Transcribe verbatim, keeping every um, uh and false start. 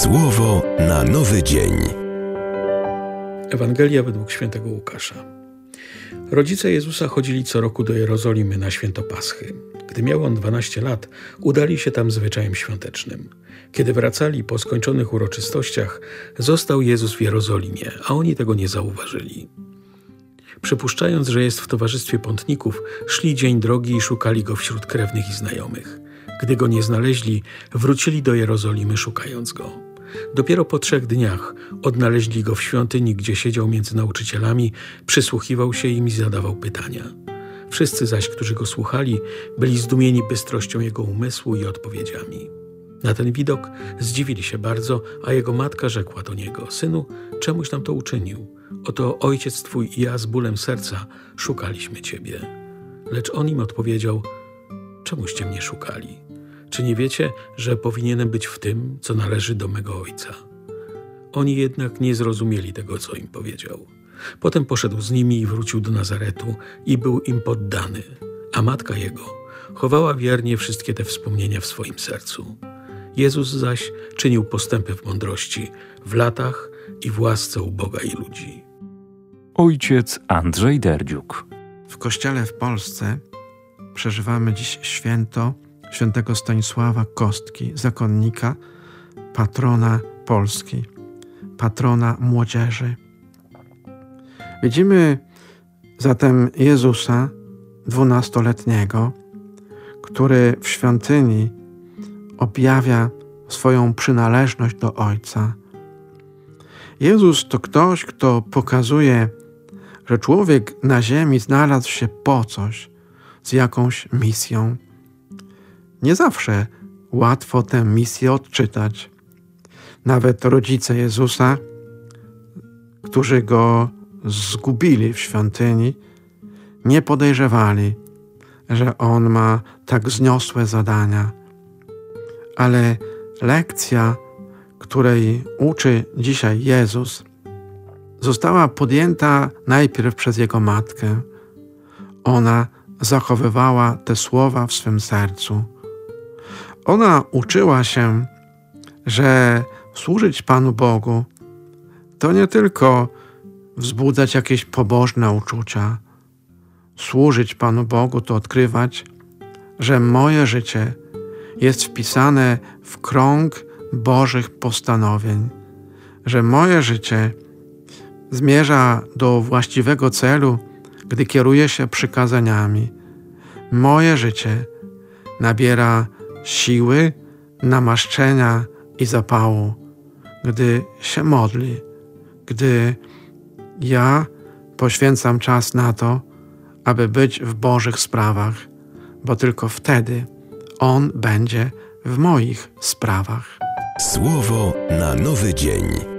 Słowo na nowy dzień. Ewangelia według świętego Łukasza. Rodzice Jezusa chodzili co roku do Jerozolimy na święto Paschy. Gdy miał on dwanaście lat, udali się tam zwyczajem świątecznym. Kiedy wracali po skończonych uroczystościach, został Jezus w Jerozolimie, a oni tego nie zauważyli. Przypuszczając, że jest w towarzystwie pątników, szli dzień drogi i szukali go wśród krewnych i znajomych. Gdy go nie znaleźli, wrócili do Jerozolimy, szukając go. Dopiero po trzech dniach odnaleźli go w świątyni, gdzie siedział między nauczycielami, przysłuchiwał się im i zadawał pytania. Wszyscy zaś, którzy go słuchali, byli zdumieni bystrością jego umysłu i odpowiedziami. Na ten widok zdziwili się bardzo, a jego matka rzekła do niego: Synu, czemuś nam to uczynił? Oto ojciec twój i ja z bólem serca szukaliśmy ciebie. Lecz on im odpowiedział: Czemuście mnie szukali? Czy nie wiecie, że powinienem być w tym, co należy do mego ojca? Oni jednak nie zrozumieli tego, co im powiedział. Potem poszedł z nimi i wrócił do Nazaretu i był im poddany, a matka jego chowała wiernie wszystkie te wspomnienia w swoim sercu. Jezus zaś czynił postępy w mądrości, w latach i w łasce u Boga i ludzi. Ojciec Andrzej Derdziuk. W Kościele w Polsce przeżywamy dziś święto świętego Stanisława Kostki, zakonnika, patrona Polski, patrona młodzieży. Widzimy zatem Jezusa, dwunastoletniego, który w świątyni objawia swoją przynależność do Ojca. Jezus to ktoś, kto pokazuje, że człowiek na ziemi znalazł się po coś, z jakąś misją. Nie zawsze łatwo tę misję odczytać. Nawet rodzice Jezusa, którzy go zgubili w świątyni, nie podejrzewali, że on ma tak wzniosłe zadania. Ale lekcja, której uczy dzisiaj Jezus, została podjęta najpierw przez jego matkę. Ona zachowywała te słowa w swym sercu. Ona uczyła się, że służyć Panu Bogu to nie tylko wzbudzać jakieś pobożne uczucia. Służyć Panu Bogu to odkrywać, że moje życie jest wpisane w krąg Bożych postanowień, że moje życie zmierza do właściwego celu, gdy kieruje się przykazaniami. Moje życie nabiera siły, namaszczenia i zapału, gdy się modli, gdy ja poświęcam czas na to, aby być w Bożych sprawach, bo tylko wtedy On będzie w moich sprawach. Słowo na nowy dzień.